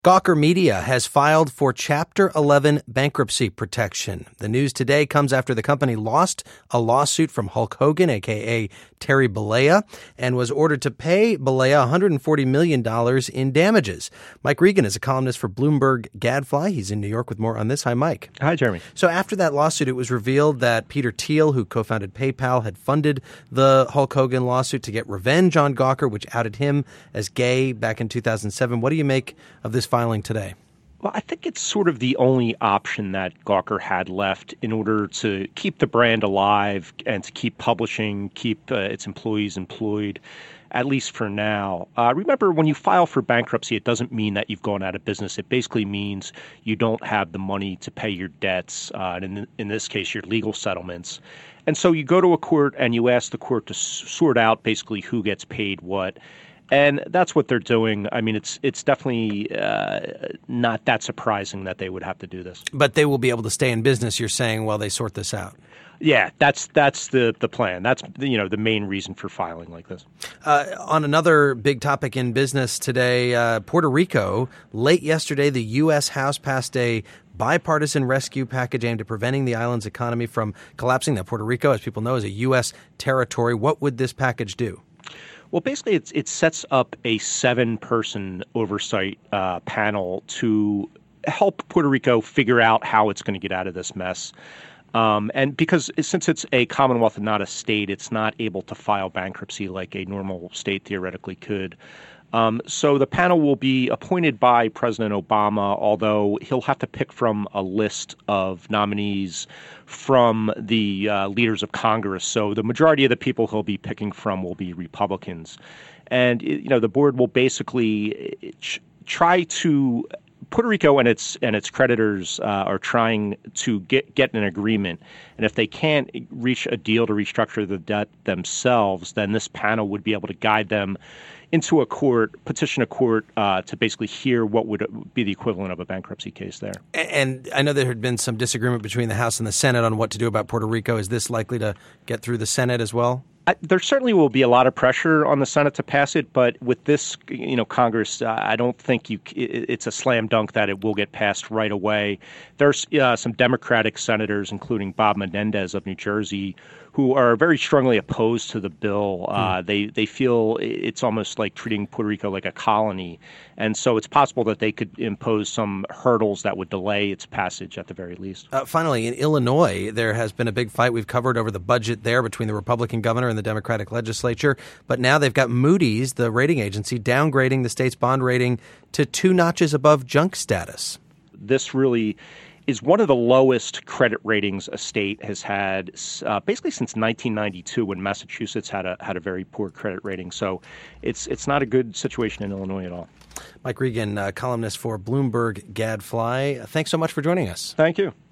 Gawker Media has filed for Chapter 11 bankruptcy protection. The news today comes after the company lost a lawsuit from Hulk Hogan, a.k.a. Terry Bollea, and was ordered to pay Bollea $140 million in damages. Mike Regan is a columnist for Bloomberg Gadfly. He's in New York with more on this. Hi, Mike. Hi, Jeremy. So after that lawsuit, it was revealed that Peter Thiel, who co-founded PayPal, had funded the Hulk Hogan lawsuit to get revenge on Gawker, which outed him as gay back in 2007. What do you make of this filing today? Well, I think it's sort of the only option that Gawker had left in order to keep the brand alive and to keep publishing, keep its employees employed, at least for now. Remember, when you file for bankruptcy, it doesn't mean that you've gone out of business. It basically means you don't have the money to pay your debts, and in this case, your legal settlements. And so you go to a court and you ask the court to sort out basically who gets paid what. And that's what they're doing. I mean, it's definitely not that surprising that they would have to do this. But they will be able to stay in business, you're saying, while they sort this out. Yeah, that's the plan. That's the main reason for filing like this. On another big topic in business today, Puerto Rico. Late yesterday, the U.S. House passed a bipartisan rescue package aimed at preventing the island's economy from collapsing. Now, Puerto Rico, as people know, is a U.S. territory. What would this package do? Well, basically, it sets up a 7-person oversight panel to help Puerto Rico figure out how it's going to get out of this mess. And because since it's a commonwealth and not a state, it's not able to file bankruptcy like a normal state theoretically could. So the panel will be appointed by President Obama, although he'll have to pick from a list of nominees from the leaders of Congress. So the majority of the people he'll be picking from will be Republicans. And, the board will basically try to Puerto Rico and its creditors are trying to get an agreement. And if they can't reach a deal to restructure the debt themselves, then this panel would be able to guide them into a court, petition a court to basically hear what would be the equivalent of a bankruptcy case there. And I know there had been some disagreement between the House and the Senate on what to do about Puerto Rico. Is this likely to get through the Senate as well? There certainly will be a lot of pressure on the Senate to pass it, but with this, Congress, I don't think it's a slam dunk that it will get passed right away. There's some Democratic senators, including Bob Menendez of New Jersey, who are very strongly opposed to the bill. They feel it's almost like treating Puerto Rico like a colony, and so it's possible that they could impose some hurdles that would delay its passage at the very least. Finally, in Illinois, there has been a big fight we've covered over the budget there between the Republican governor and the Democratic legislature. But now they've got Moody's, the rating agency, downgrading the state's bond rating to 2 notches above junk status. This really is one of the lowest credit ratings a state has had basically since 1992, when Massachusetts had a very poor credit rating. So it's not a good situation in Illinois at all. Mike Regan, columnist for Bloomberg Gadfly. Thanks so much for joining us. Thank you.